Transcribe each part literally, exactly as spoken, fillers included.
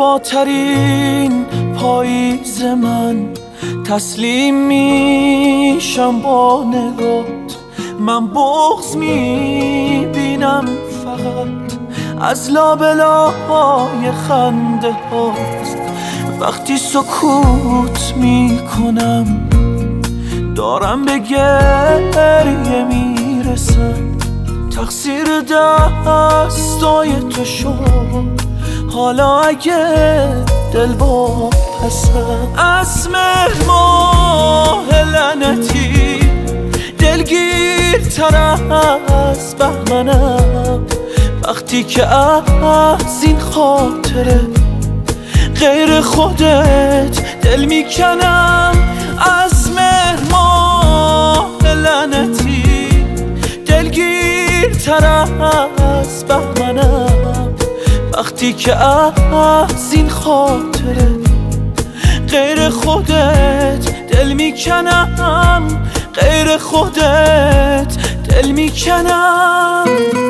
زیباترین پاییز من، تسلیم میشم با نگات. من بغض میبینم فقط از لابلای خنده هاست. وقتی سکوت میکنم دارم به گریه میرسم. تقصیر دستای تو شد، حالا اگه دل با پسم. از مهر ماه لعنتی دلگیرتر از بهمنم. وقتی که از این خاطره غیر خودت دل میکنم. از مهر ماه لعنتی دلگیرتر از بهمنم. وقتی که از این خاطره غیر خودت دل میکنم، غیر خودت دل میکنم.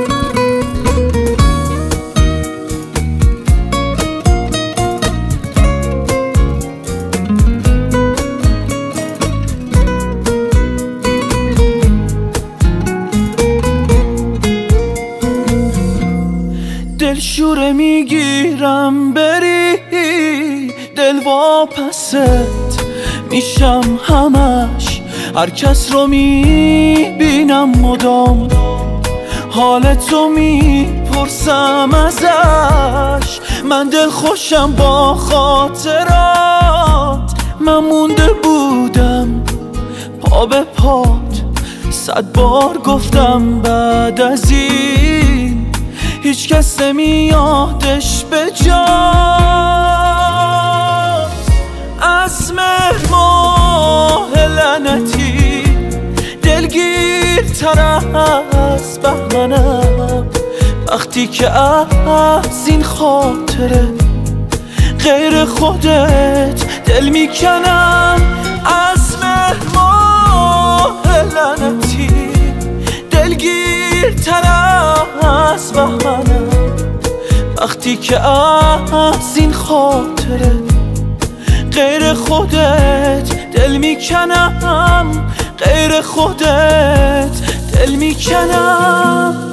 دلشوره میگیرم بری، دل واپست میشم همش. هر کس رو میبینم مدام، حالتو میپرسم ازش. من دل خوشم با خاطرات، من مونده بودم پا به پات. صد بار گفتم بعد از این هیچ کس نمیادش به جا. از مهر ماه لعنتی دلگیرتر از بهمنم. وقتی که از این خاطره غیر خودت دل میکنم. از مهر ماه لعنتی دلگیرتر از بهمنم. وقتی که از این خاطره غیر خودت دل میکنم، غیر خودت دل میکنم.